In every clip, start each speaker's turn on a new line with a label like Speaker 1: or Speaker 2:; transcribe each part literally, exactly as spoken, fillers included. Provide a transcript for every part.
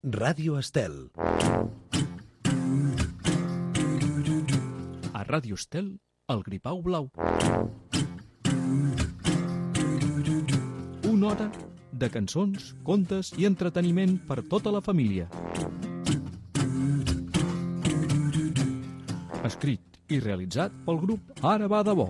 Speaker 1: Ràdio Estel.
Speaker 2: A Ràdio Estel, el Gripau Blau. Una hora de cançons, contes i entreteniment per tota la família. Escrit i realitzat pel grup Ara va de bo.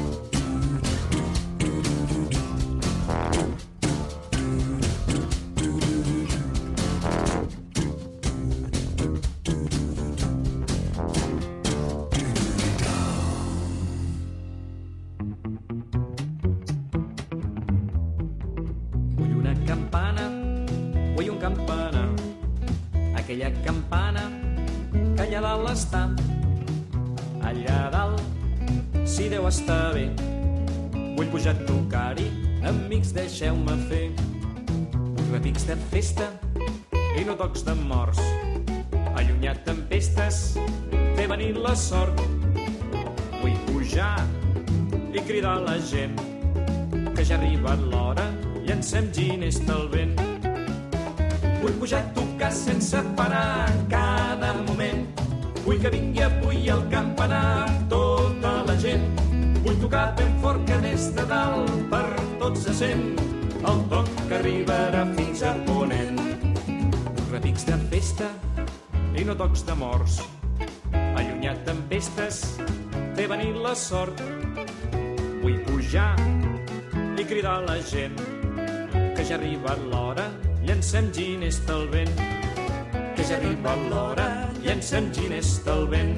Speaker 3: Vull una campana, vull un campanar, aquella campana que allà dalt està. Allà dalt, si deu estar bé, vull pujar a tocar-hi, amics, deixeu-me fer. Vull repics de festa i no tocs de morts, allunyar tempestes, fer venir la sort. Vull pujar i cridar a la gent que ja ha arribat l'hora, llancem ginest al vent. Vull pujar a tocar sense parar cada moment, vull que vingui avui el campanar tota la gent. Vull tocar ben fort que des de dalt per tots se sent el toc que arribarà fins a ponent. Vull repics de festa i no tocs de morts, allunyar tempestes, fer venir la sort. Vull pujar i cridar a la gent que ja ha arribat l'hora, llancem ginest al vent. Que ja ha arribat l'hora, llancem ginest al vent.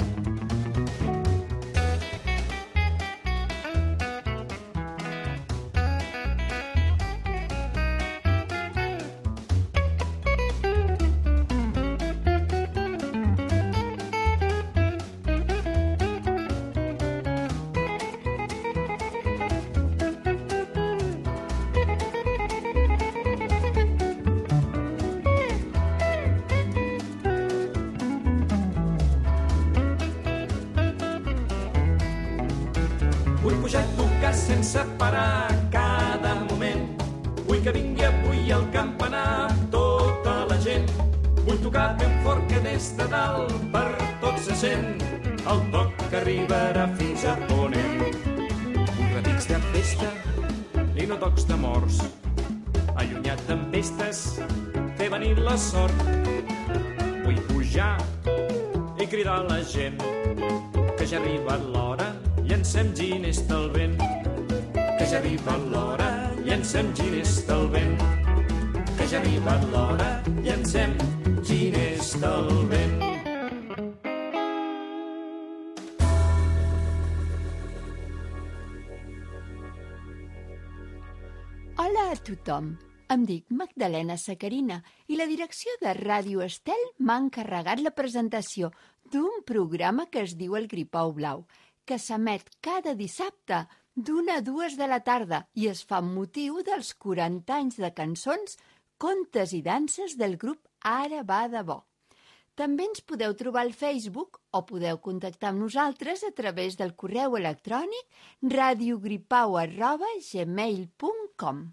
Speaker 3: Vull pujar a tocar sense parar cada moment, vull que vingui avui el campanar tota la gent. Vull tocar ben fort que des de dalt per tots se sent el toc que arribarà fins a ponent. Vull repics de festa i no tocs de morts, allunyar tempestes, fer venir la sort. Vull pujar i cridar a la gent que ja ha arribat l'hora, llancem ginest al vent. Que ja ha arribat l'hora, llancem ginest al vent. Que ja ha arribat l'hora, llancem ginest al vent.
Speaker 4: Hola a tothom. Em dic Magdalena Sacarina i la direcció de Ràdio Estel m'ha encarregat la presentació d'un programa que es diu El Gripau Blau, que s'emet cada dissabte d'una a dues de la tarda i es fa amb motiu dels quaranta anys de cançons, contes i danses del grup Ara va de bo. També ens podeu trobar al Facebook o podeu contactar amb nosaltres a través del correu electrònic radiogripau arroba gmail punt com.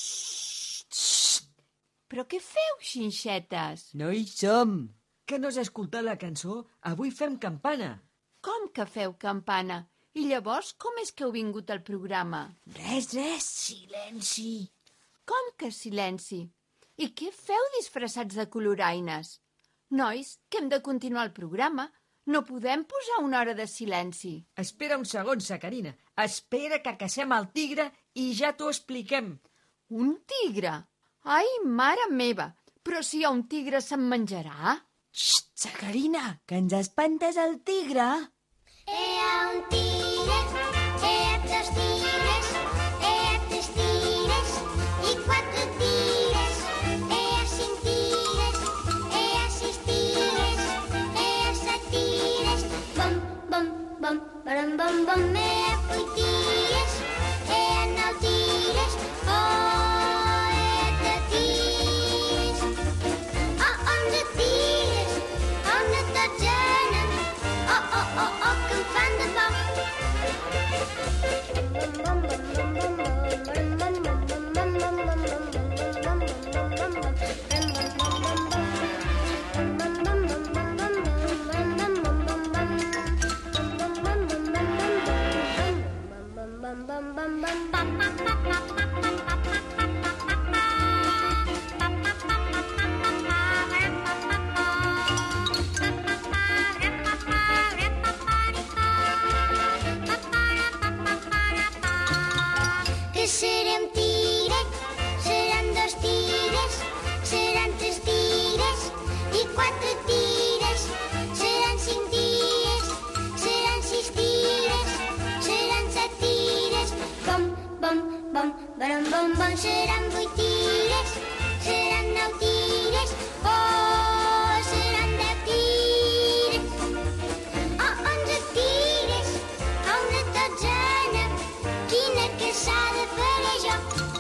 Speaker 4: Però què feu, xinxetes?
Speaker 5: No hi som! Que no has escoltat la cançó? Avui fem campana!
Speaker 4: Com que feu campana? I llavors com és que heu vingut al programa?
Speaker 5: Res, res, silenci!
Speaker 4: Com que silenci? I què feu disfressats de coloraines? Nois, que hem de continuar el programa. No podem posar una hora de silenci.
Speaker 5: Espera un segon, Sacarina. Espera que cacem el tigre i ja t'ho expliquem.
Speaker 4: Un tigre? Ai, mare meva! Però si hi ha un tigre se'n menjarà?
Speaker 5: Xxt, Sacarina, que ens espantes el tigre!
Speaker 6: Hi ha un tigre, hi ha dos tigres, hi ha tres tigres i quatre tigres, hi ha cinc tigres, hi ha sis tigres, hi ha set tigres, bom, bom, bom, bom, bom, bom, hi ha vuit tigres, hi ha nou tigres, oh, hi ha deu tigres, oh, onze tigres, onze dotzena, oh, oh, oh, oh, que em fan de por. quatre tires, seran cinc tires, seran sis tires, seran set tires. Bom, bom, bom, baram, bom, bom, seran vuit tires, seran nou tires, oh, seran deu tires, oh, onze tires, a una dotzena, quina caçada faré jo.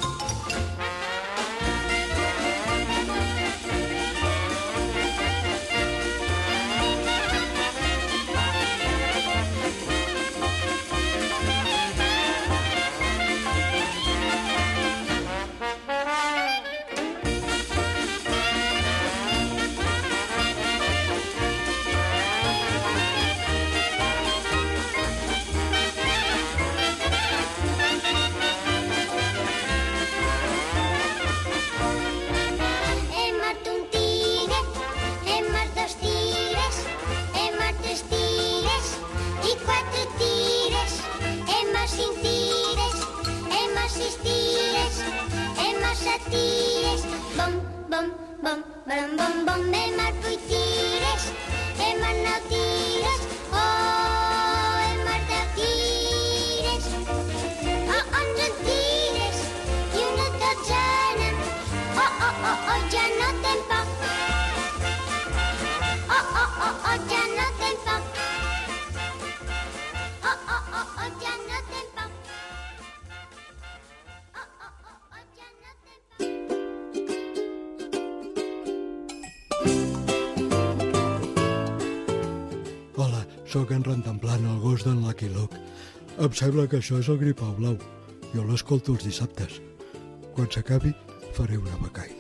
Speaker 6: He mort un tigre, he mort dos tigres, he mort tres tigres i quatre tigres. He mort cinc tigres, he mort sis tigres, he mort set tigres. Bom, bom, bom, baram, bom, bom. He mort vuit tigres, he mort nou tigres, oh, he mort deu tigres, oh, onze tigres i una dotzena. Oh, oh, oh, oh, ja no te'n poc. Oh, oh, oh, oh, ja no te'n poc. Oh, oh, oh, oh, ja no te'n poc. Oh, oh, oh, oh, ja no te'n poc.
Speaker 1: Hola, sóc en Rentemplant, el gos d'en Lucky Luke. Em sembla que això és el Gripau Blau. Jo l'escolto els dissabtes. Quan s'acabi, faré una becaina.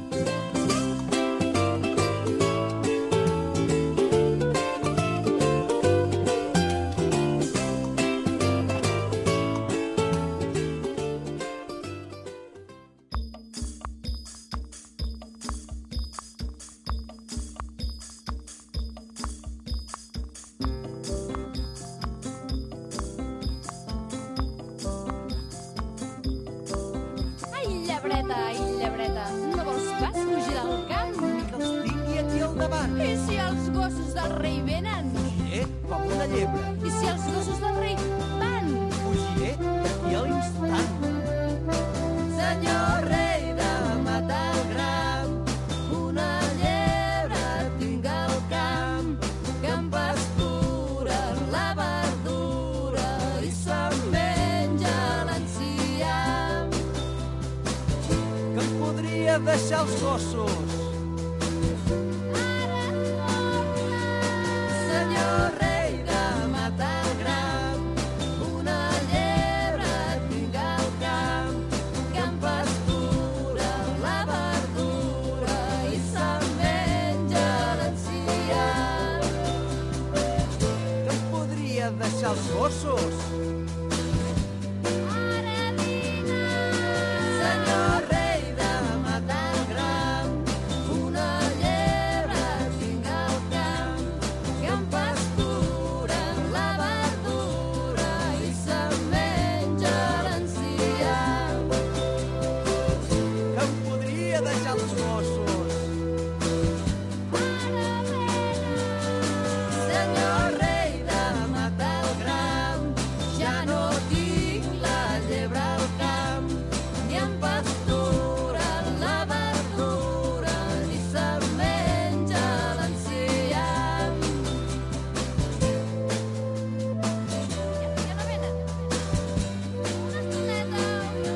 Speaker 7: Ai, llebreta, ai, llebreta, no vols pas fugir del camp?
Speaker 8: Que els tingui aquí al davant.
Speaker 7: I si els gossos del rei venen?
Speaker 8: Fugiré com una llebre.
Speaker 7: I si els gossos del rei van?
Speaker 8: Fugiré d'aquí a l'instant.
Speaker 7: Senyor rei de matar el gram, una llebre tinc al camp, que em pastura la verdura i se'n menja l'enciam.
Speaker 8: Que em podria deixar els gossos.
Speaker 7: Ara torna! Senyor rei de matar el gram, una llebre tinc al camp, que em pastura la verdura i se'n menja l'enciam.
Speaker 8: Que em podria deixar els gossos.
Speaker 7: Ara vine! Senyor rei de matar el gram, una llebre tinc al camp, que em pastura la verdura i se'n menja l'enciam.
Speaker 8: Que em podria deixar els gossos.
Speaker 7: Ara vine! Senyor rei de matar el gram, ja no tinc la llebre al camp, ni em pastura la verdura i se'n menja l'enciam. Ja no venen? Una estoneta, una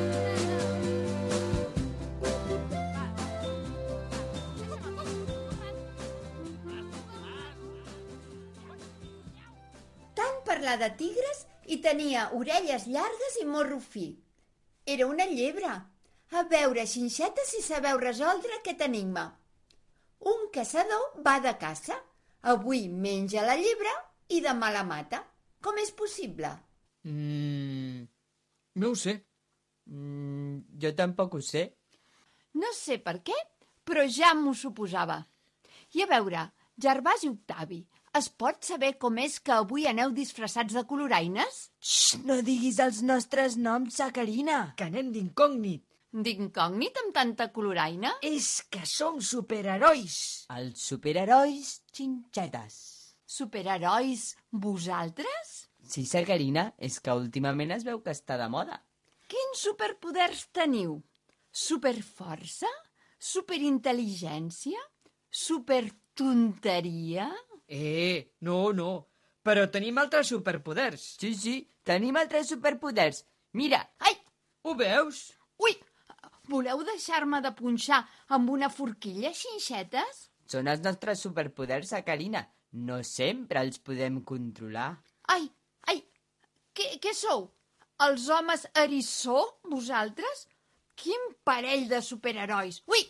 Speaker 4: Tant parlar de tigres i tenia orelles llargues i morro fi. Era una llebre. A veure, xinxeta, si sabeu resoldre aquest enigma. Un caçador va de caça. Avui menja la llebre i demà la mata. Com és possible?
Speaker 9: Mm, no ho sé. Mm, jo tampoc ho sé.
Speaker 4: No sé per què, però ja m'ho suposava. I a veure, Gervasi Octavi, es pot saber com és que avui aneu disfressats de coloraines?
Speaker 5: Xxt, no diguis els nostres noms, Sacarina.
Speaker 9: Que anem d'incògnit.
Speaker 4: d'incògnit amb tanta coloraina?
Speaker 5: És que som superherois.
Speaker 9: Els superherois xinxetes.
Speaker 4: Superherois, vosaltres?
Speaker 9: Sí, Sacarina, és que últimament es veu que està de moda.
Speaker 4: Quins superpoders teniu? Superforça? Superintel·ligència? Supertonteria?
Speaker 5: Eh, no, no. Però tenim altres superpoders.
Speaker 9: Sí, sí, tenim altres superpoders. Mira,
Speaker 4: Ai!
Speaker 5: Ho veus?
Speaker 4: Ui! Voleu deixar-me de punxar amb una forquilla, xinxetes?
Speaker 9: són els nostres superpoders, Sacarina. No sempre els podem controlar.
Speaker 4: Ai, ai, què, què sou? Els homes eriçó, vosaltres? Quin parell de superherois! Ui!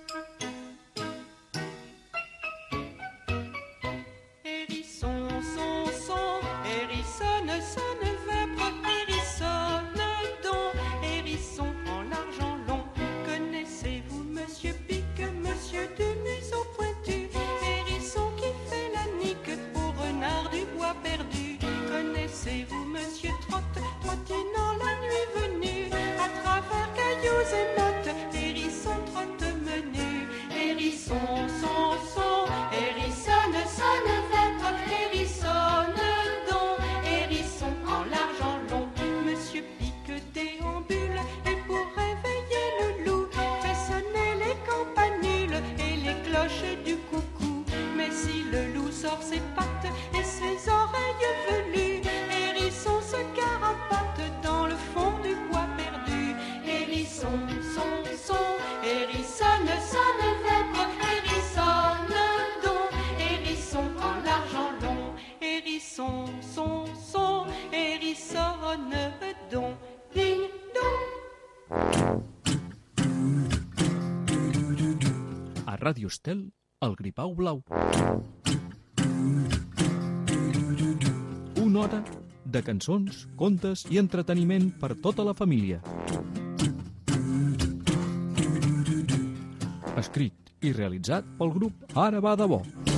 Speaker 10: Hérisson, son, son, hérissonne, sonne, vêpre, hérissonne, don, hérisson en l'argent long. Connaissez-vous Monsieur Pique, Monsieur du museau pointu, hérisson qui fait la nique au renard du bois perdu? Connaissez-vous Monsieur Trotte, trottinant la nuit venue, à travers cailloux et mottes, hérisson trotte menu, hérisson, son, son, hérissonne, sonne, vêpre, hérissonne, don, hérisson en l'argent long. Monsieur Pique déambule et pour réveiller le loup, fait sonner les campanules et les cloches du coucou. Mais si le loup sort ses pattes et ses oreilles velues, hérisson se carapate dans le fond du bois perdu. Hérisson, son, son, hérissonne, sonne, vêpre, hérissonne, don, hérisson en l'argent long. Hérisson, son, son, hérissonne, don, ding, dong.
Speaker 2: A Ràdio Estel, el Gripau Blau. Una hora de cançons, contes i entreteniment per tota la família. Escrit i realitzat pel grup Ara va de bo.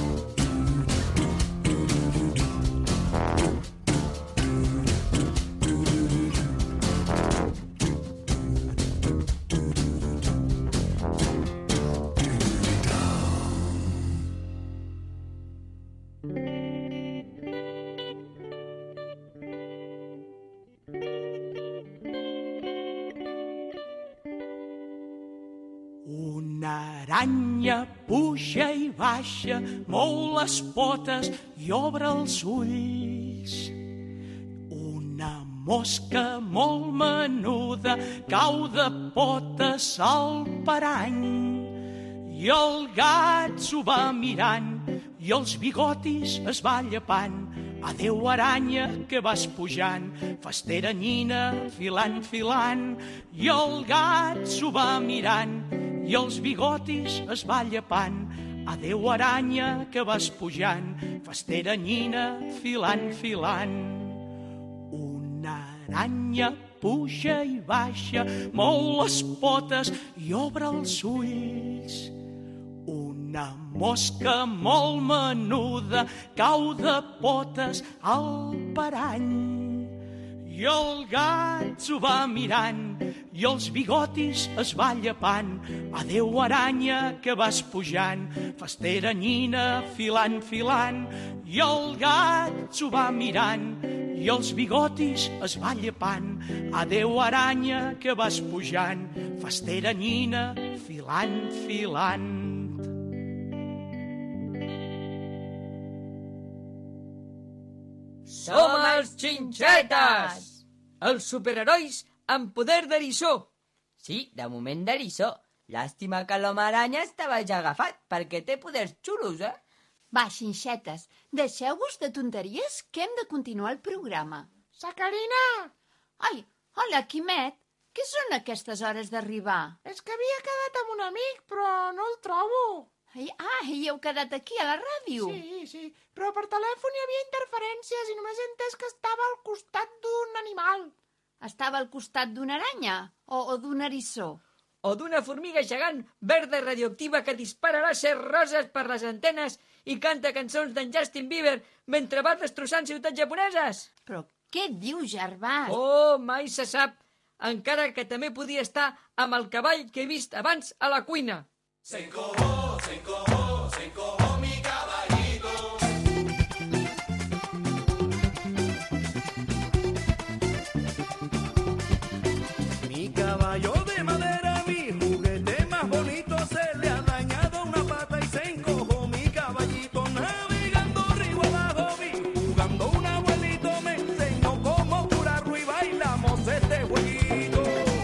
Speaker 10: Una aranya puja i baixa molt les potes i obre els ulls. Una mosca molt menuda cau de potes al parany i el gat s'ho va mirant i els bigotis es va llepant. Adéu, aranya, que vas pujant, fastera nyina, filant, filant, i el gat s'ho va mirant i els bigotis es va llepant. Adéu, aranya, que vas pujant, fastera nyina, filant, filant. Una aranya puja i baixa molt les potes i obre els ulls. Una mosca molt menuda cau de potes al parany i el gat s'ho va mirant i els bigotis es va llepant. Adéu, aranya, que vas pujant, fastera nyina, filant, filant, i el gat s'ho va mirant i els bigotis es va llepant. Adéu, aranya, que vas pujant, fastera nyina, filant, filant.
Speaker 5: Som els xinxetes! Els superherois amb poder d'eriçó.
Speaker 9: Sí, de moment d'eriçó. Llàstima que l'home aranya estava ja agafat, perquè té poders xulos, eh?
Speaker 4: Va, xinxetes, deixeu-vos de tonteries que hem de continuar el programa.
Speaker 11: Sacarina!
Speaker 4: Ai, hola, Quimet. Què són aquestes hores d'arribar?
Speaker 11: És que havia quedat amb un amic, però no el trobo.
Speaker 4: Ai, ah, i heu quedat aquí a la ràdio?
Speaker 11: Sí, sí, però per telèfon hi havia interferències i només he entès que estava al costat d'un animal.
Speaker 4: Estava al costat d'una aranya o, o d'un eriçó?
Speaker 5: O d'una formiga gegant verda i radioactiva que dispara làser roses per les antenes i canta cançons d'en Justin Bieber mentre va destrossant ciutats japoneses.
Speaker 4: Però què diu, Gervas?
Speaker 5: Oh, mai se sap. encara que també podia estar amb el cavall que he vist abans a la cuina.
Speaker 12: Se encojó, se encojó, se encojó mi caballito. Mi caballo de madera, mi juguete más bonito, se le ha dañado una pata y se encojó mi caballito. Navegando río abajo, vi jugando un abuelito, me enseñó cómo curarlo y bailamos este jueguito.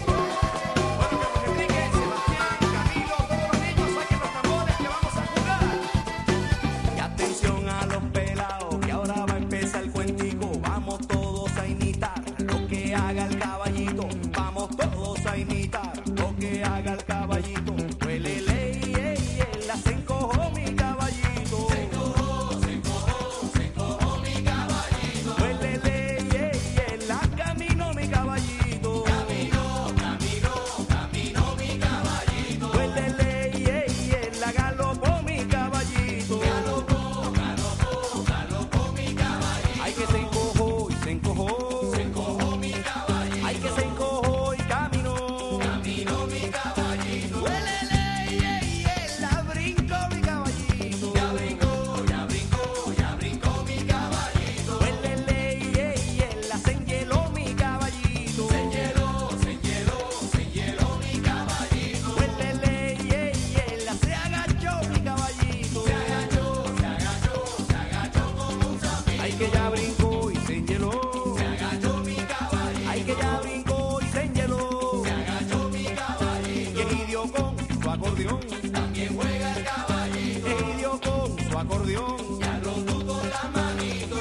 Speaker 12: Haga el caballito, vamos todos a imitar lo que haga el caballito. Huélele, ey, ey, la se encojó mi caballito. Se encojó, se encojó, se encojó mi caballito. Huélele, ey, ey, la caminó mi caballito. Caminó, caminó, caminó mi caballito. Huélele, ey, ey, la galopó mi caballito. Galopó, galopó, galopó mi caballito. Ay, que se encojó y se encojó. Ay, que se encojó y caminó, caminó mi caballito. Huélele, ey, ey, la brincó mi caballito. Ya brincó, ya brincó, ya brincó mi caballito. Huélele, ey, ey, la se enhieló mi caballito. Se enhieló, se enhieló, se enhieló mi caballito. Huélele, ey, ey, la se agachó mi caballito. Se agachó, se agachó, se agachó como un sapito. Ay, que ya brincó y se enhieló. Se agachó mi caballito. Ay, que ya brincó y se enhieló. Se agachó mi caballito. Y egidió con su acordeón. También juega el caballito. Egidió con su acordeón. Y al rondú con las manitos.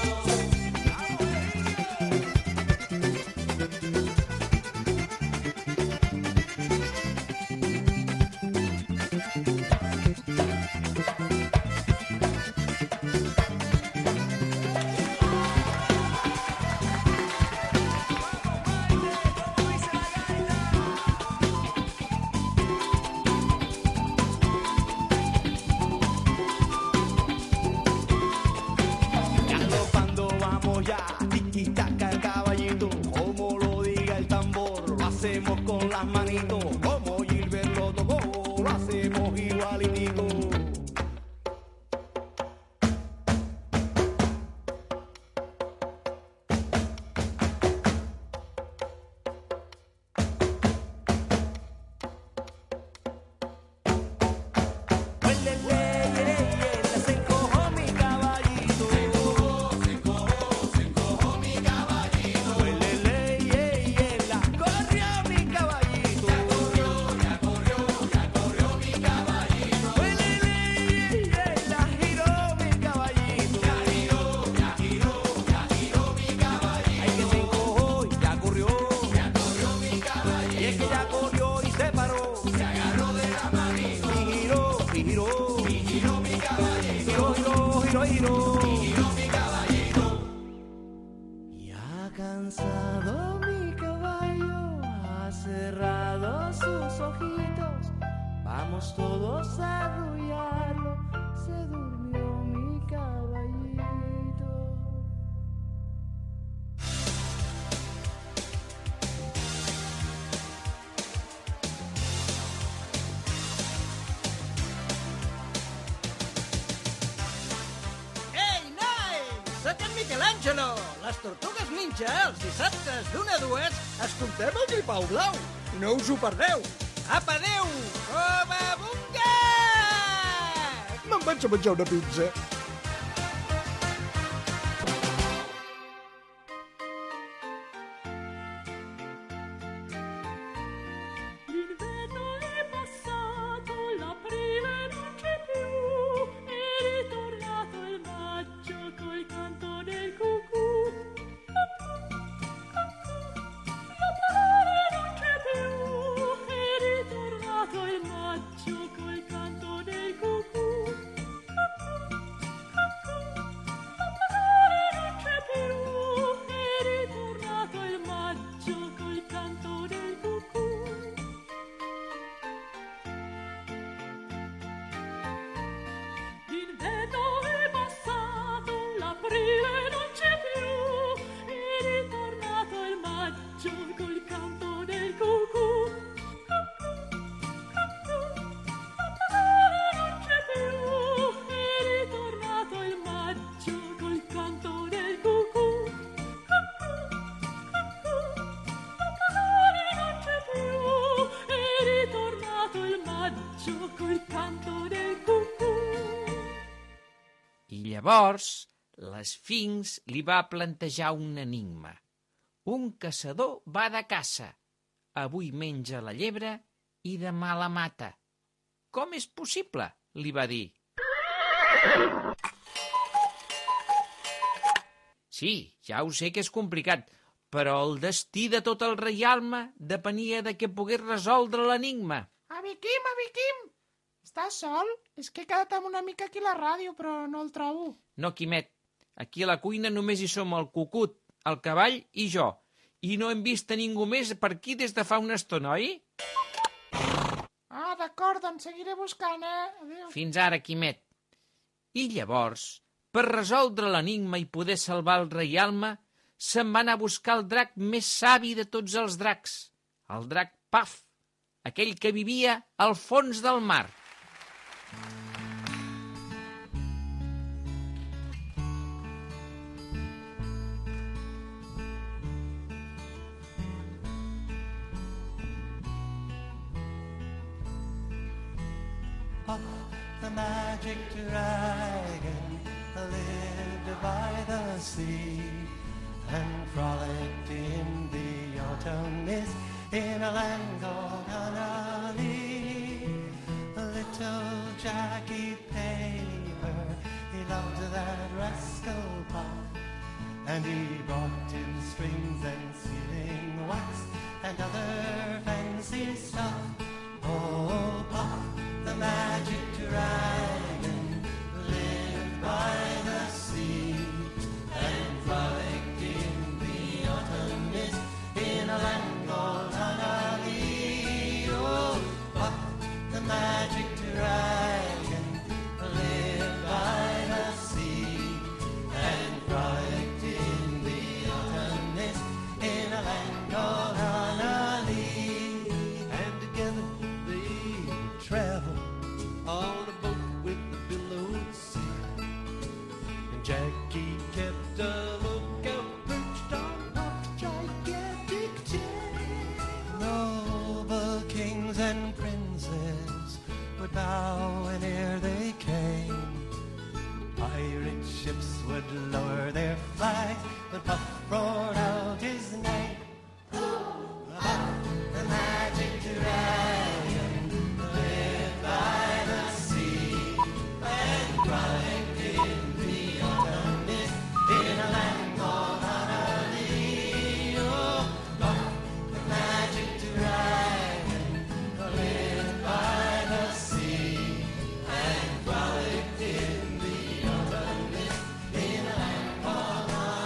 Speaker 12: Galopando vamos ya, tiki-taka el caballito, como lo diga el tambor, lo hacemos con las manitos, como Gilbert lo tocó, lo hacemos igualitito. Ya cansado mi caballo ha cerrado sus ojitos, vamos todos a arrullarlo, se durmió mi caballito.
Speaker 8: Michelangelo, les Tortugues Ninja, els dissabtes d'una a dues, escoltem el Gripau Blau. No us ho perdeu. Apa, adeu! Oba, bunga! Me'n vaig a menjar una pizza.
Speaker 13: I llavors l'Esfinx li va plantejar un enigma. Un caçador va de caça. Avui menja la llebre i demà la mata. Com és possible? Li va dir. Sí, ja ho sé que és complicat, però el destí de tot el reialme depenia de que pogués resoldre l'enigma.
Speaker 11: Avi Quim, avi Quim! Estàs sol? És que he quedat amb una mica aquí a la ràdio, però no el trobo.
Speaker 13: No, Quimet. Aquí a la cuina només hi som el cucut, el cavall i jo. I no hem vist a ningú més per aquí des de fa una estona, oi?
Speaker 11: Ah, d'acord, doncs seguiré buscant, eh? Adéu.
Speaker 13: Fins ara, Quimet. I llavors, per resoldre l'enigma i poder salvar el reialme, se'n va anar a buscar el drac més savi de tots els dracs, el drac Paf, aquell que vivia al fons del mar.
Speaker 12: The magic dragon lived by the sea and frolicked in the autumn mist in a land called Annalee. Little Jackie Paper, he loved that rascal Puff, and he brought him strings and sealing wax and other fancy stuff. Oh, Puff, the magic dragon lived by the sea and frolicked in the autumn mist in a land called Annalee. Oh, Puff, the magic dragon lived by the sea and frolicked in the autumn mist in a land called Annalee. And together they traveled on a boat with the billowed sea, and Jackie kept a lookout perched on Puff's gigantic chain. Noble kings and princes would bow whene'er they came. Pirate ships would lower their flags when Puff roared out his name. Puff, the magic dragon lived by the sea and frolicked in the autumn mist in a land called Annalee. Oh, Puff, the magic dragon lived by the sea and frolicked in the autumn mist in a land called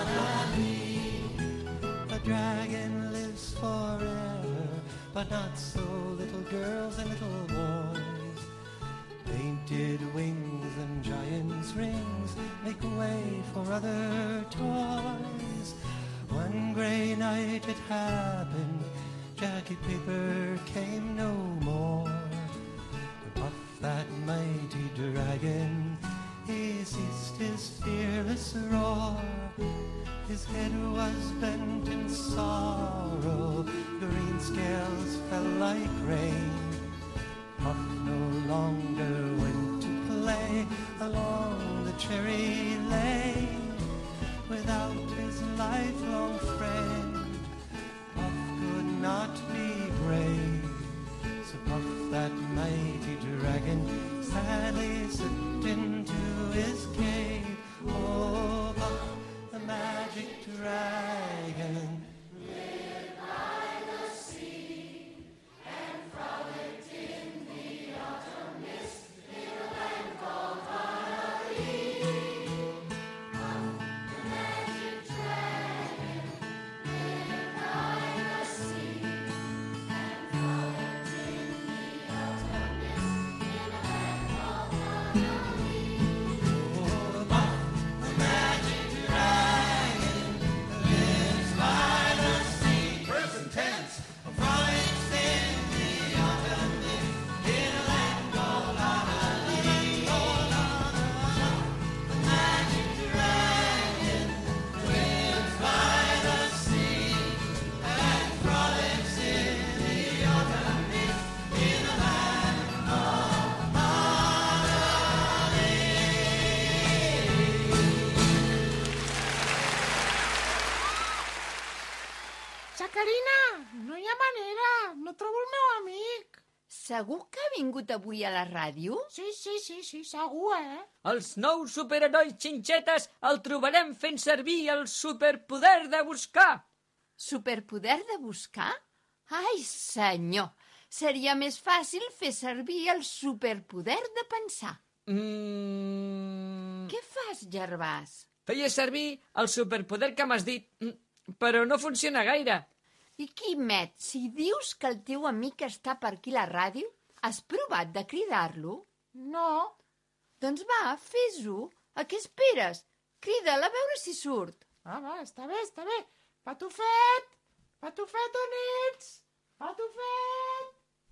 Speaker 12: Annalee. A dragon lives forever, but not so little girls and little boys. Painted wings and giant's rings make way for other toys. One gray night it happened, Jackie Paper came no more. And Puff, that mighty dragon, he ceased his fearless roar. His head was bent in sorrow, green scales fell like rain. Puff no longer went to play along the cherry lane without his lifelong friend. Puff could not be brave, so Puff, that mighty dragon, sadly slipped into his cave. Oh, Puff, the magic dragon lived by the sea and frolicked in the autumn mist in a land called Annalee.
Speaker 11: no trobo el meu amic.
Speaker 4: Segur que ha vingut avui a la ràdio?
Speaker 11: Sí, sí, sí, sí, segur, eh?
Speaker 5: Els nous superherois xinxetes el trobarem fent servir el superpoder de buscar.
Speaker 4: Superpoder de buscar? Ai, senyor, seria més fàcil fer servir el superpoder de pensar.
Speaker 5: Mm...
Speaker 4: Què fas, Gervàs?
Speaker 5: Feia servir el superpoder que m'has dit, però no funciona gaire.
Speaker 4: I Quimet, si dius que el teu amic està per aquí a la ràdio, has provat de cridar-lo?
Speaker 11: No.
Speaker 4: Doncs va, fes-ho. A què esperes? Crida'l a veure si surt.
Speaker 11: Ah, va, està bé, està bé. Patufet! Patufet, on ets? Patufet!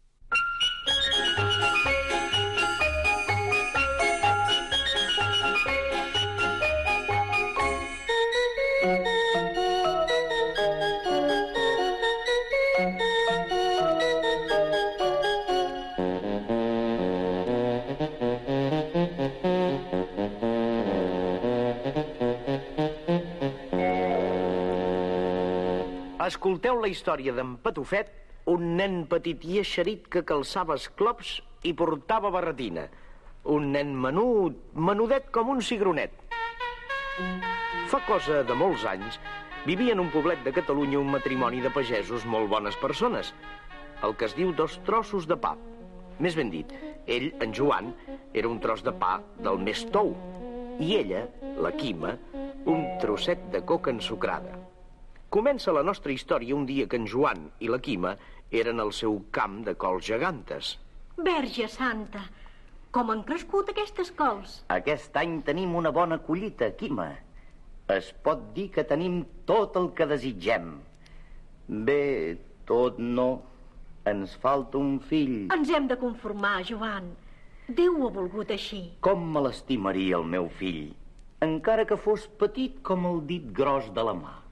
Speaker 14: Escolteu la història d'en Patufet, un nen petit i eixerit que calçava esclops i portava barretina. Un nen menut, menudet com un cigronet. Fa cosa de molts anys, vivia en un poblet de Catalunya un matrimoni de pagesos molt bones persones, el que es diu dos trossos de pa. Més ben dit, ell, en Joan, era un tros de pa del més tou, i ella, la Quima, un trosset de coca ensucrada. Comença la nostra història un dia que en Joan i la Quima eren al seu camp de cols gegantes.
Speaker 15: Verge Santa, com han crescut aquestes cols?
Speaker 16: Aquest any tenim una bona collita, Quima. Es pot dir que tenim tot el que desitgem. Bé, tot no. Ens falta un fill.
Speaker 15: Ens hem de conformar, Joan. Déu ho ha volgut així.
Speaker 16: Com me l'estimaria el meu fill, encara que fos petit com el dit gros de la mà.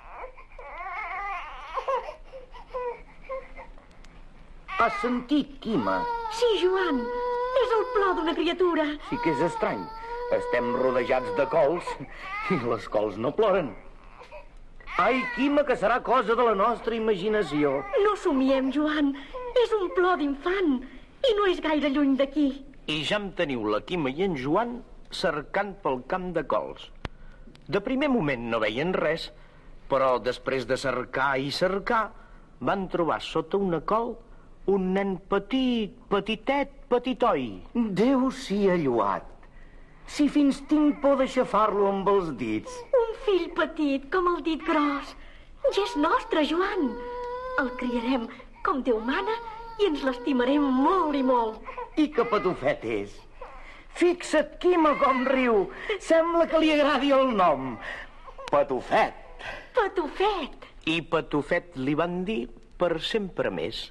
Speaker 16: Has sentit, Quima?
Speaker 15: Sí, Joan, és el plor d'una criatura.
Speaker 16: Sí que és estrany. Estem rodejats de cols i les cols no ploren. Ai, Quima, que serà cosa de la nostra imaginació.
Speaker 15: No somiem, Joan. És un plor d'infant i no és gaire lluny d'aquí.
Speaker 14: I ja em teniu la Quima i en Joan cercant pel camp de cols. De primer moment no veien res, però després de cercar i cercar van trobar sota una col un nen petit, petitet, petitoi.
Speaker 16: Déu sia lloat. Si fins tinc por d'aixafar-lo amb els dits.
Speaker 15: Un fill petit com el dit gros. Ja és nostre, Joan. El criarem com Déu mana i ens l'estimarem molt i molt.
Speaker 16: I que patufet és. Fixa't, Quima, com riu. Sembla que li agradi el nom. Patufet.
Speaker 15: Patufet.
Speaker 14: I Patufet li van dir per sempre més.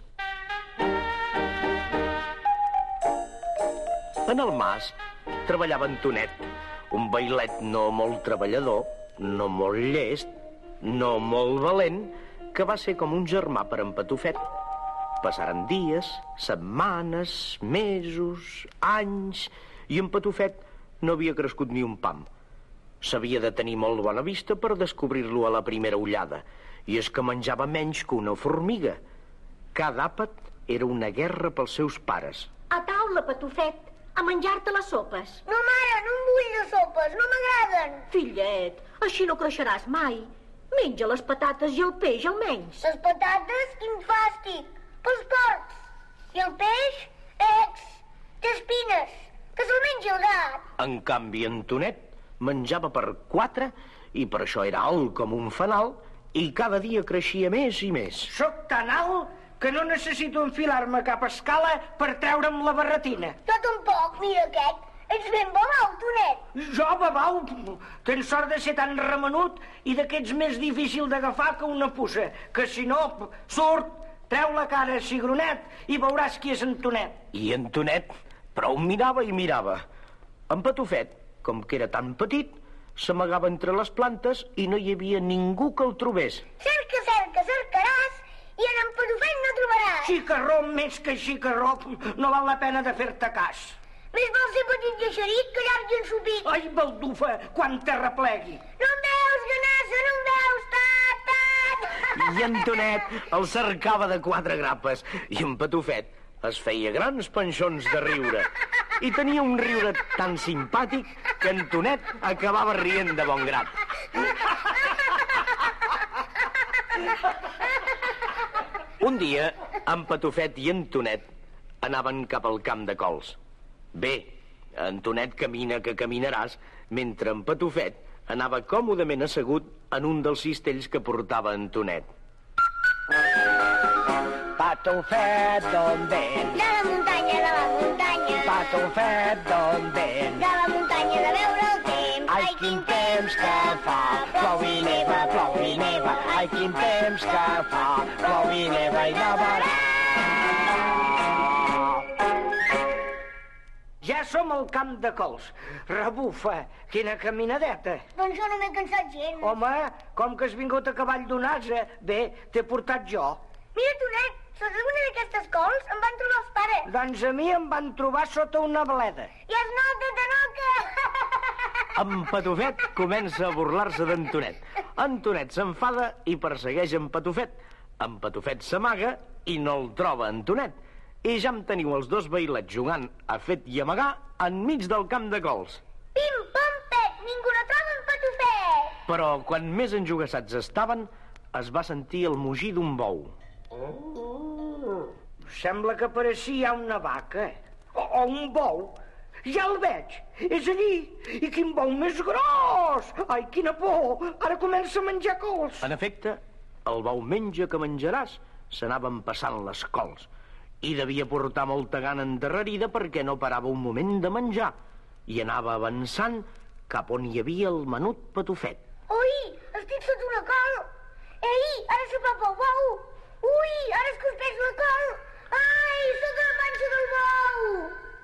Speaker 14: En el mas treballava en Tonet, un bailet no molt treballador, no molt llest, no molt valent, que va ser com un germà per en Patufet. Passaren dies, setmanes, mesos, anys, i en Patufet no havia crescut ni un pam. S'havia de tenir molt bona vista per descobrir-lo a la primera ullada, i és que menjava menys que una formiga. Cada àpat era una guerra pels seus pares.
Speaker 15: A taula, Patufet, a menjar-te les sopes.
Speaker 6: No, mare, no em vull de sopes, no m'agraden.
Speaker 15: Fillet, així no creixeràs mai. Menja les patates i el peix, almenys.
Speaker 6: Les patates, quin fàstic, pels porcs. I el peix, ex, té espines, que se'l mengi el gat.
Speaker 14: En canvi, en Tonet menjava per quatre i per això era alt com un fanal i cada dia creixia més i més.
Speaker 17: Soc tan alt que no necessito enfilar-me cap escala per treure'm la barretina.
Speaker 6: Jo tampoc, mira aquest. Ets ben babau, Tonet.
Speaker 17: Jo, babau? Tens sort de ser tan remenut i d'aquests més difícil d'agafar que una puça, que si no, surt, treu la cara, cigronet, i veuràs qui és en Tonet.
Speaker 14: I en Tonet prou mirava i mirava. En Patufet, com que era tan petit, s'amagava entre les plantes i no hi havia ningú que el trobés.
Speaker 6: Cerca, cerca, cercaràs, i en en Patufet no trobaràs.
Speaker 17: Xicarró més que xicarró, no val la pena de fer-te cas.
Speaker 6: Més val ser petit i eixerit que llarg i ensupit.
Speaker 17: Ai, baldufa, quan t'arreplegui.
Speaker 6: No em veus, ganassa, no em veus, tat, tat.
Speaker 14: I en Tonet el cercava de quatre grapes. I en Patufet es feia grans panxons de riure. I tenia un riure tan simpàtic que en Tonet acabava rient de bon grat. Un dia, en Patufet i en Tonet anaven cap al camp de cols. Bé, en Tonet camina que caminaràs, mentre en Patufet anava còmodament assegut en un dels cistells que portava en Tonet.
Speaker 17: Patufet, d'on ven?
Speaker 6: De la muntanya, de la muntanya.
Speaker 17: Patufet, d'on ven?
Speaker 6: De la muntanya, de veure el temps.
Speaker 17: Ai, quin temps que fa, plou i neva, plou i neva. Ai, quin temps que fa, plou i neva i nevarà. Ja som al camp de cols. Rebufa, quina caminadeta.
Speaker 6: Doncs jo no m'he cansat gens.
Speaker 17: Home, com que has vingut a cavall d'un ase? Bé, t'he portat jo.
Speaker 6: Mira, Tonet, sota una d'aquestes cols em van trobar els pares.
Speaker 17: Doncs a mi em van trobar sota una bleda.
Speaker 6: I es nota, te noca!
Speaker 14: En Patufet comença a burlar-se d'en Tonet. En Tonet s'enfada i persegueix en Patufet. En Patufet s'amaga i no el troba en Tonet. I ja em teniu els dos veïlets jugant a fet i amagar enmig del camp de cols.
Speaker 6: Pim, pam, pet, ningú no troba en Patufet.
Speaker 14: Però quan més enjugassats estaven, es va sentir el mugir d'un bou.
Speaker 17: Oh, sembla que per així hi ha una vaca. O, o un bou. Ja el veig. És allí. I quin bou més gros! Ai, quina por! Ara comença a menjar cols.
Speaker 14: En efecte, el bou menja que menjaràs. S'anaven passant les cols. I devia portar molta gana endarrerida perquè no parava un moment de menjar. I anava avançant cap on hi havia el menut Patufet.
Speaker 6: Ui, estic sota una col. Ei, ara s'apropa el bou. Ui, ara es cruspeix la col. Ai, sota la panxa del bou.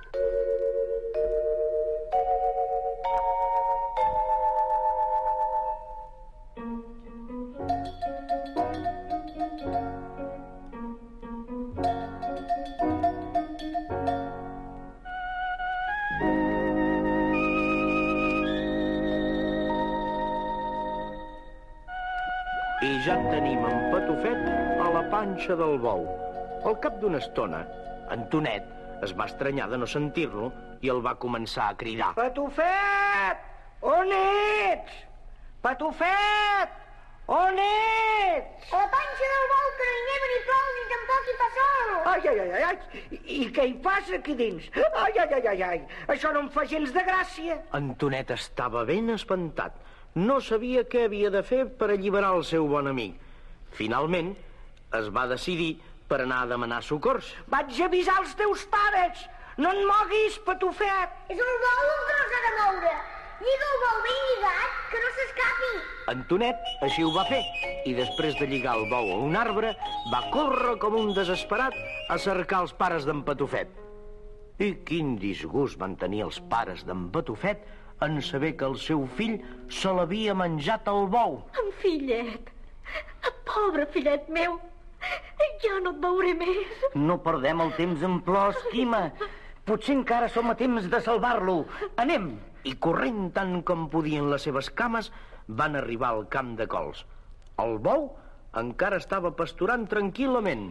Speaker 14: I ja tenim en Patufet a la panxa del bou. Al cap d'una estona, en Tonet es va estranyar de no sentir-lo i el va començar a cridar.
Speaker 17: Patufet! On ets? Patufet! On ets?
Speaker 6: A la panxa del bou, que no hi neva ni plou ni tampoc hi fa sol.
Speaker 17: Ai, ai, ai, ai, i què hi passa aquí dins? Ai, ai, ai, ai, ai, això no em fa gens de gràcia.
Speaker 14: En Tonet estava ben espantat. No sabia què havia de fer per alliberar el seu bon amic. Finalment, es va decidir per anar a demanar socors.
Speaker 17: Vaig avisar els teus pares. No et moguis, Patufet.
Speaker 6: És el bou el que no s'ha de moure. Lliga el bou ben lligat, que no s'escapi.
Speaker 14: En Tonet així ho va fer, i després de lligar el bou a un arbre, va córrer com un desesperat a cercar els pares d'en Patufet. I quin disgust van tenir els pares d'en Patufet en saber que el seu fill se l'havia menjat el bou.
Speaker 15: En fillet, pobre fillet meu, ja no et veuré més.
Speaker 16: No perdem el temps en plors, Quima. Potser encara som a temps de salvar-lo. Anem!
Speaker 14: I corrent tant com podien les seves cames, van arribar al camp de cols. El bou encara estava pasturant tranquil·lament.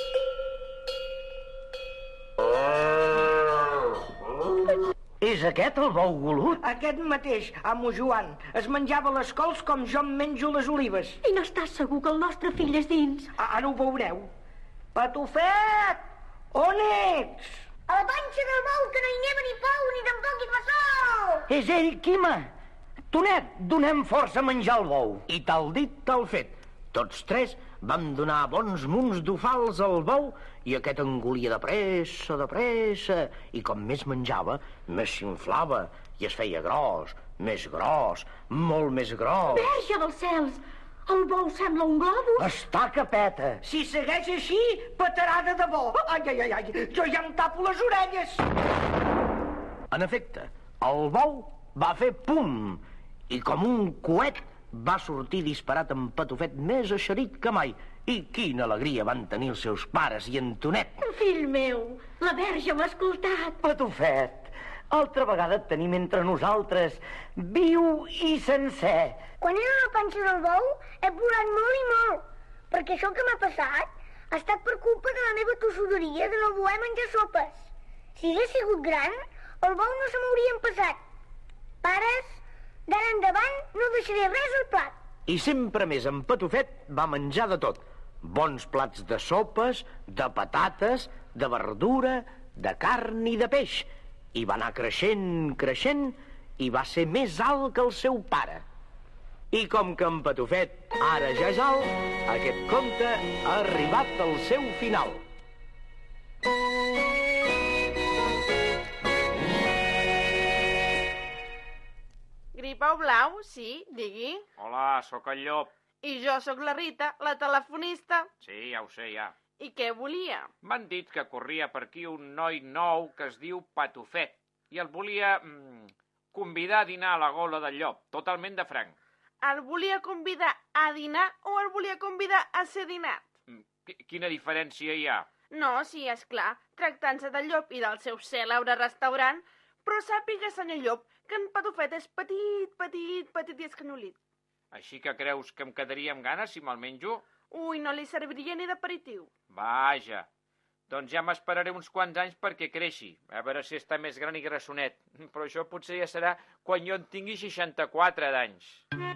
Speaker 16: És aquest el bou golut?
Speaker 17: Aquest mateix, amo Joan. Es menjava les cols com jo em menjo les olives.
Speaker 15: I no estàs segur que el nostre fill és dins?
Speaker 17: Ara ho veureu. Patufet! On ets?
Speaker 6: A la panxa del bou, que no hi neva ni plou ni tampoc hi fa sol.
Speaker 16: És ell, Quima. Tonet, donem força a menjar el bou.
Speaker 14: I tal dit, tal fet. Tots tres vam donar bons munts d'ofals al bou i aquest engolia de pressa, de pressa, i com més menjava, més s'inflava i es feia gros, més gros, molt més gros.
Speaker 15: Verge dels cels! El bou sembla un globus.
Speaker 16: Està que peta.
Speaker 17: Si segueix així, petarà de debò. Ai, ai, ai, ai, jo ja em tapo les orelles.
Speaker 14: En efecte, el bou va fer pum, i com un coet va sortir disparat en Patufet més eixerit que mai. I quina alegria van tenir els seus pares i en Tonet.
Speaker 15: Fill meu, la Verge m'ha escoltat.
Speaker 16: Patufet, altra vegada et tenim entre nosaltres, viu i sencer.
Speaker 6: Quan era a la panxa del bou, he plorat molt i molt. perquè això que m'ha passat ha estat per culpa de la meva tossuderia de no voler menjar sopes. Si hagués sigut gran, el bou no se m'hauria empassat. Pares, d'ara endavant no deixaré res al plat.
Speaker 14: I sempre més en Patufet va menjar de tot. Bons plats de sopes, de patates, de verdura, de carn i de peix. I va anar creixent, creixent, i va ser més alt que el seu pare. I com que en Patufet ara ja és alt, aquest conte ha arribat al seu final.
Speaker 18: Gripau Blau, sí, digui.
Speaker 13: Hola, sóc el Llop.
Speaker 18: I jo sóc la Rita, la telefonista.
Speaker 13: Sí, ja ho sé, ja.
Speaker 18: I què volia?
Speaker 13: M'han dit que corria per aquí un noi nou que es diu Patufet i el volia mm, convidar a dinar a la gola del Llop, totalment de franc.
Speaker 18: El volia convidar a dinar o el volia convidar a ser dinat?
Speaker 13: Quina diferència hi ha?
Speaker 18: No, sí, és clar, tractant-se del Llop i del seu cèlebre restaurant, però sàpiga, senyor Llop, que en Patufet és petit, petit, petit i escanolit.
Speaker 13: Així que creus que em quedaria amb ganes si me'l menjo?
Speaker 18: Ui, no li serviria ni d'aperitiu.
Speaker 13: Vaja, doncs ja m'esperaré uns quants anys perquè creixi, a veure si està més gran i grassonet. Però això potser ja serà quan jo en tingui seixanta-quatre d'anys.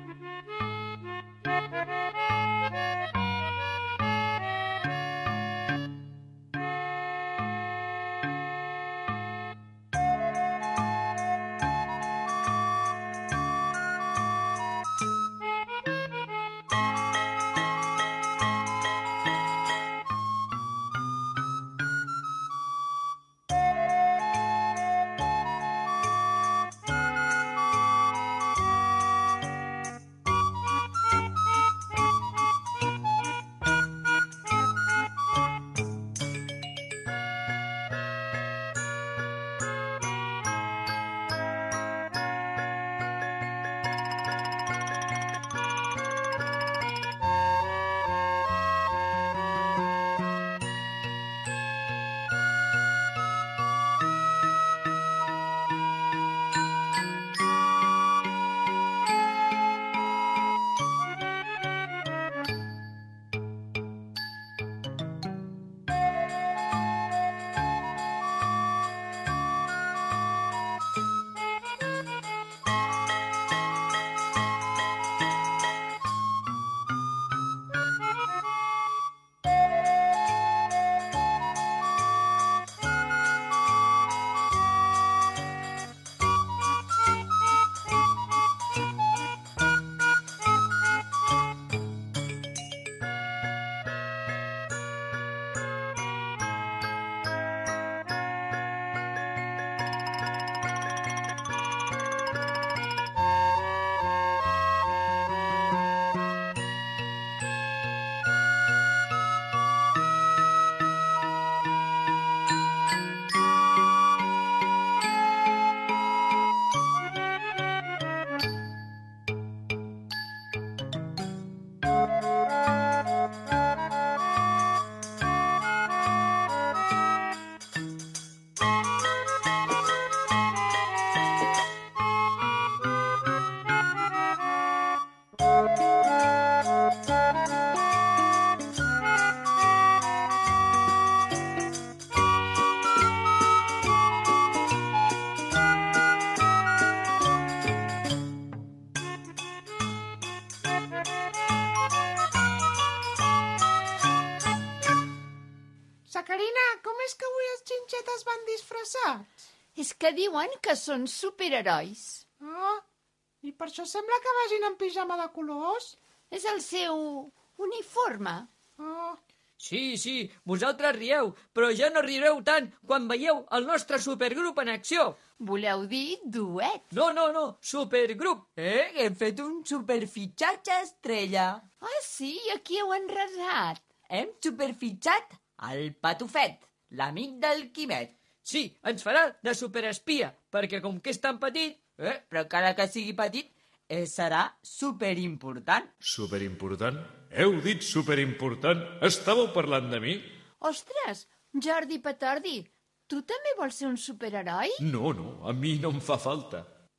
Speaker 11: Sacarina, com és que avui els xinxetes van disfressats?
Speaker 4: És que diuen que són superherois.
Speaker 11: Ah, i per això sembla que vagin en pijama de colors?
Speaker 4: És el seu uniforme.
Speaker 11: Ah.
Speaker 5: Sí, sí, vosaltres rieu, però ja no riureu tant quan veieu el nostre supergrup en acció.
Speaker 4: Voleu dir duet?
Speaker 5: No, no, no, supergrup.
Speaker 9: Eh, hem fet un superfitxatge estrella.
Speaker 4: Ah, sí? I aquí heu enresat?
Speaker 9: Hem superfitxat el Patufet, l'amic del Quimet.
Speaker 5: Sí, ens farà de superespia, perquè com que és tan petit...
Speaker 9: Eh, però encara que sigui petit, eh, serà superimportant.
Speaker 19: Superimportant? Heu dit superimportant? Estàveu parlant de mi?
Speaker 4: Ostres, Jordi Petardi, tu també vols ser un superheroi?
Speaker 19: No, no, a mi no em fa falta.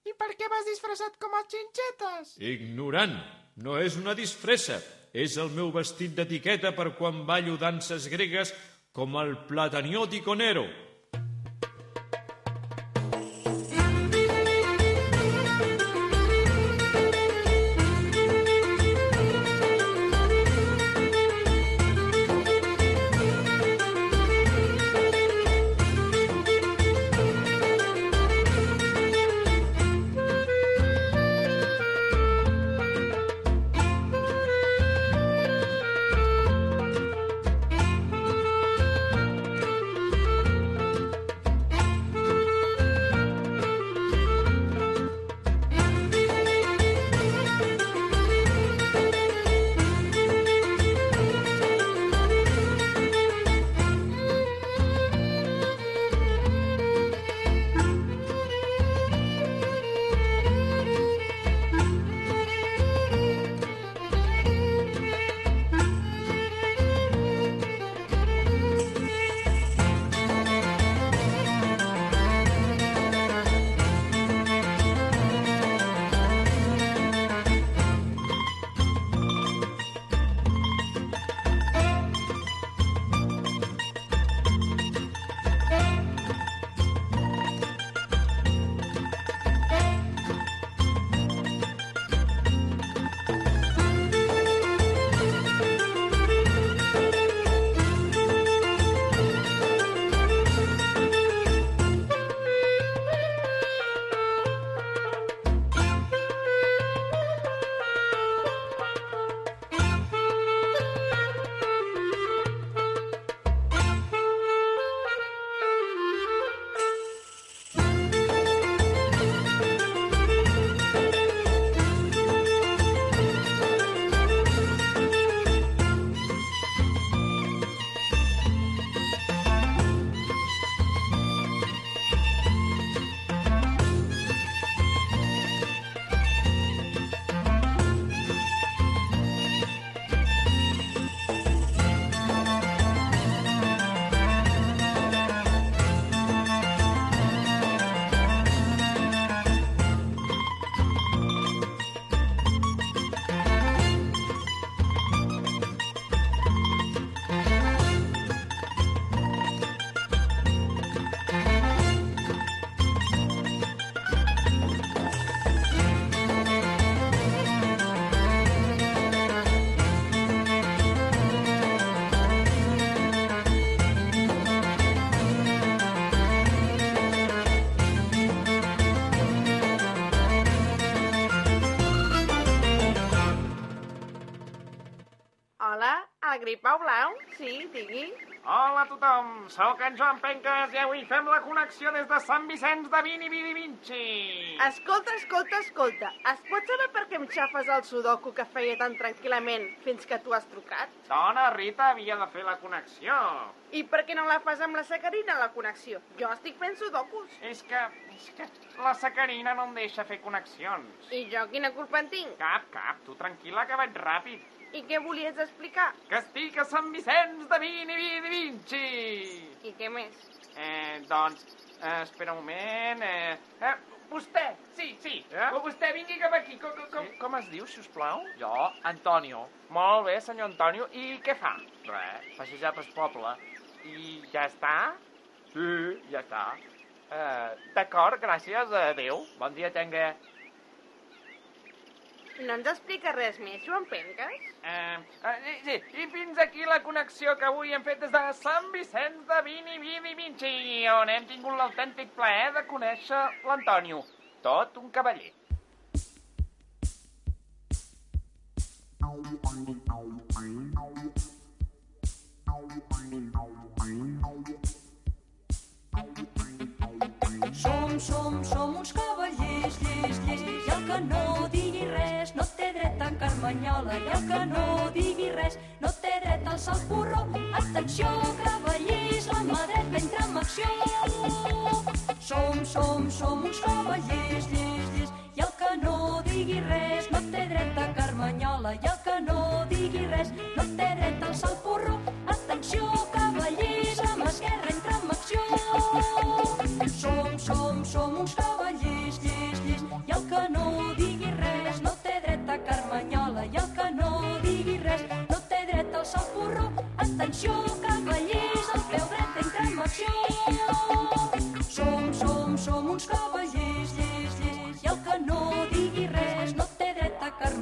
Speaker 11: I per què vas disfressat com els xinxetes?
Speaker 19: Ignorant, no és una disfressa. És el meu vestit d'etiqueta per quan ballo danses gregues com el Platanió Ticonero.
Speaker 18: Gripau Blau? Sí, digui.
Speaker 20: Hola a tothom, sóc en Joan Penques i avui fem la connexió des de Sant Vicenç de Vini Vini Vinci.
Speaker 18: Escolta, escolta, escolta. Es pot saber per què em xafes el sudoku que feia tan tranquil·lament fins que tu has trucat?
Speaker 20: Dona, Rita havia de fer la connexió.
Speaker 18: I per què no la fas amb la sacarina, la connexió? Jo estic fent sudokus.
Speaker 20: És que, és que la sacarina no em deixa fer connexions.
Speaker 18: I jo quina culpa en tinc?
Speaker 20: Cap, cap, tu tranquil·la que vaig ràpid.
Speaker 18: I què volies explicar?
Speaker 20: Que estic a Sant Vicenç de Vini Vini Vinci.
Speaker 18: I què més?
Speaker 20: Eh, doncs, eh, espera un moment, eh... eh vostè, sí, sí, eh? Vostè vingui cap aquí, com, com, com es diu, sisplau?
Speaker 21: Jo, Antonio.
Speaker 20: Molt bé, senyor Antonio, i què fa?
Speaker 21: Res, passejar pel poble.
Speaker 20: I ja està?
Speaker 21: Sí, ja està.
Speaker 20: Eh, D'acord, gràcies, adéu.
Speaker 21: Bon dia, tenga.
Speaker 18: No ens explica res més, Joan Penques?
Speaker 20: Eh, eh, sí, i fins aquí la connexió que avui hem fet des de Sant Vicenç de Vini Vini Vinci, on hem tingut l'autèntic plaer de conèixer l'Antonio. Tot un cavaller.
Speaker 22: Som, som, som uns cavallers, lleis, lleis, i el que no digui res no té dret a carmanyola, i el que no digui res no té dret al salt porró. Atenció, cavallers, la mà dreta entra en acció. Som, som, som uns cavallers, lleis, lleis, i el que no digui res no té dret a carmanyola, i el que no digui res no té dret al salt porró. Atenció, cavallers, la mà esquerra entra en acció. Som, som, som uns cavallers, lleis, lleis,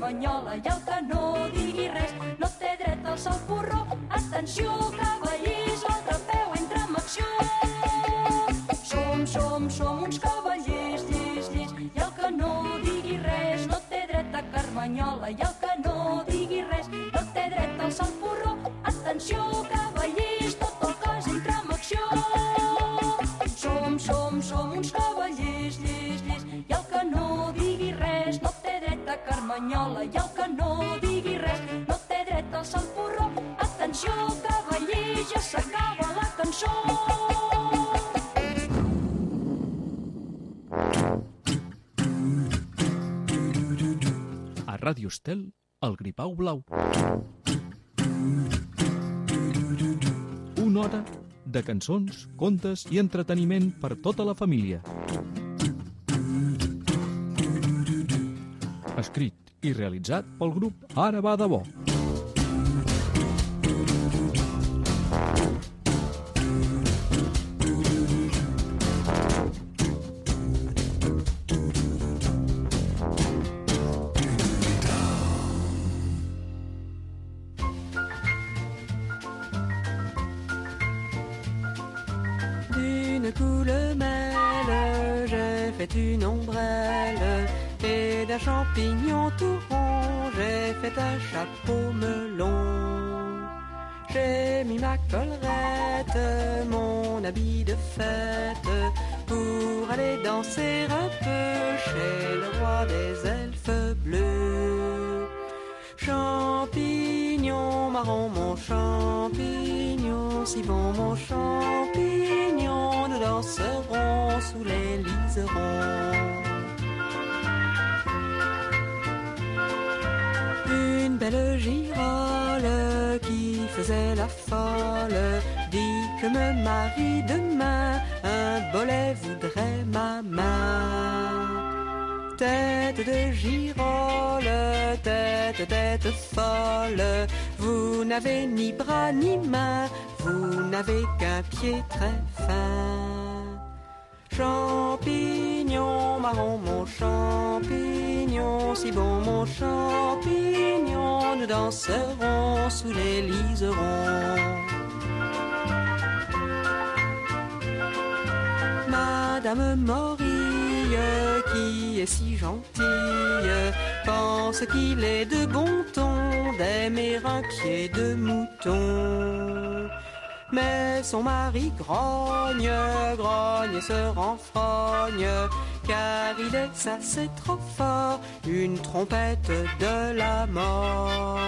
Speaker 22: carmanyola i el que no digui res no té dret al salt porró. Atenció, cavallers, l'altre peu entra en acció. Som, som, som uns cavallers, lleis, lleis, i el que no digui res no té dret a carmanyola i el que no digui res no té dret al salt porró. Atenció, cavallers, tot el cos entra en acció. Som, som, som uns cavallers, lleis, lleis, i el que no digui res no té dret a carmanyola i el que no digui res no té dret al salt porró. Atenció, cavallers, ja s'acaba la cançó.
Speaker 2: A Ràdio Estel, el Gripau Blau. Una hora de cançons, contes i entreteniment per tota la família. Escrit i realitzat pel grup Ara va de bo.
Speaker 1: D'une coule mêle, j'ai fait une ombrelle, et d'un champignon tout rond, j'ai fait un chapeau melon. J'ai mis ma collerette, mon habit de fête, pour aller danser un peu chez le roi des elfes bleus. Champignon marron, mon champignon, si bon mon champignon, nous danserons sous les liserons. Une belle girole qui faisait la folle dit je me marie demain, un bolet voudrait ma main. Tête de girole, tête, tête folle, vous n'avez ni bras ni main, vous n'avez qu'un pied très fin. Champignon marron, mon champignon, si bon mon champignon, nous danserons sous les liserons. Madame Morille, qui est si gentille, pense qu'il est de bon ton d'aimer un pied de mouton. Mais son mari grogne, grogne et se renfrogne, car il est, ça c'est trop fort, une trompette de la mort.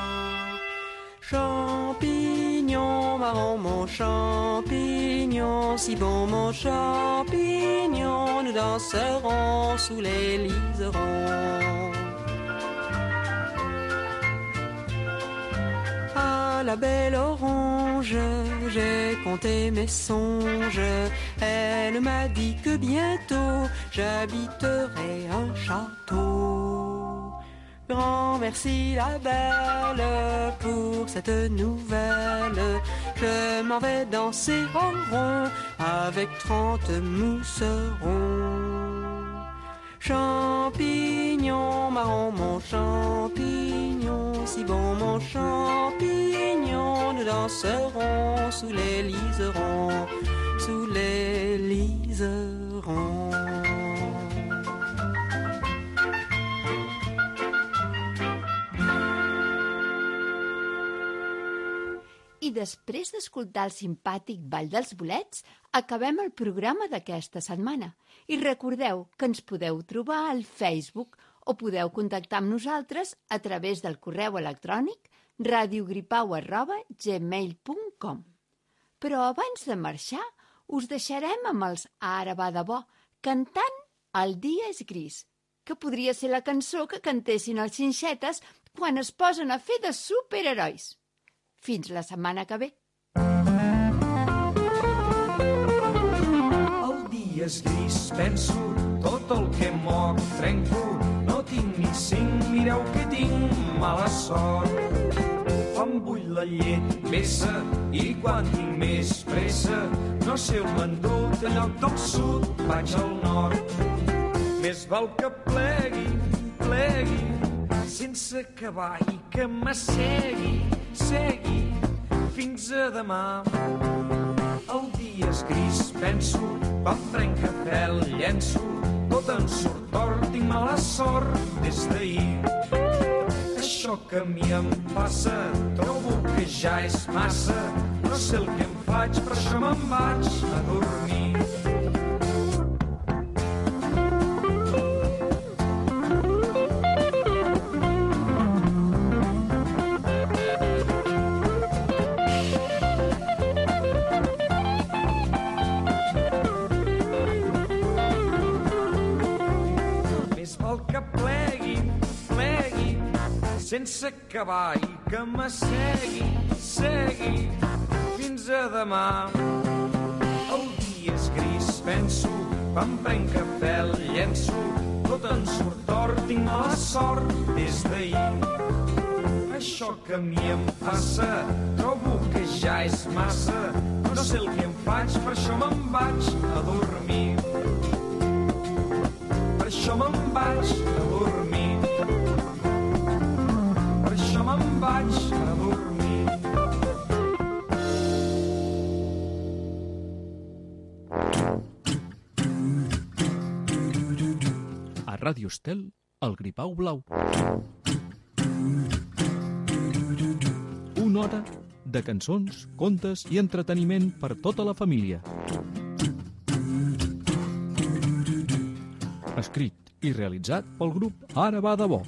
Speaker 1: Champignon marron, mon champignon, si bon mon champignon, nous danserons sous les liserons. Ah, la belle orange, j'ai compté mes songes, elle m'a dit que bientôt j'habiterai un château. Grand merci la belle pour cette nouvelle, je m'en vais danser en rond avec trente mousserons. Champignon marron, mon champignon, si bon mon champignon, nous danserons sous les liserons, sous les liserons.
Speaker 4: I després d'escoltar el simpàtic Ball dels Bolets, acabem el programa d'aquesta setmana. I recordeu que ens podeu trobar al Facebook o podeu contactar amb nosaltres a través del correu electrònic radiogripau arroba gmail punt com. Però abans de marxar, us deixarem amb els Ara va de bo, cantant El dia és gris, que podria ser la cançó que cantessin els xinxetes quan es posen a fer de superherois. Fins la setmana que ve.
Speaker 3: El dia és gris, penso, tot el que moc trenco, no tinc ni cinc, mireu que tinc mala sort. Quan bull la llet vessa i quan tinc més pressa, no sé on m'endú, de lloc del sud vaig al nord. Més val que plegui, plegui, si sense acabar i que m'assegui, segui, fins a demà. El dia és gris, penso, quan prenc cafè el llenço, tot en surt d'or, tinc mala sort des d'ahir. Això que a mi em passa, trobo que ja és massa, no sé el que em faig, per això me'n vaig a dormir. Sense acabar i que m'assegui, segui, fins a demà. El dia és gris, penso, quan prenc cafè el llenço, tot en surt d'or, tinc mala sort des d'ahir. Això que a mi em passa, trobo que ja és massa, no sé el que em faig, per això me'n vaig a dormir. Per això me'n vaig a dormir. Me'n vaig a dormir.
Speaker 2: A Ràdio Estel, el Gripau Blau. Una hora de cançons, contes i entreteniment per tota la família. Escrit i realitzat pel grup Ara va de bo.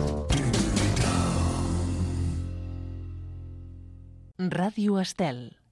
Speaker 7: Ràdio Estel.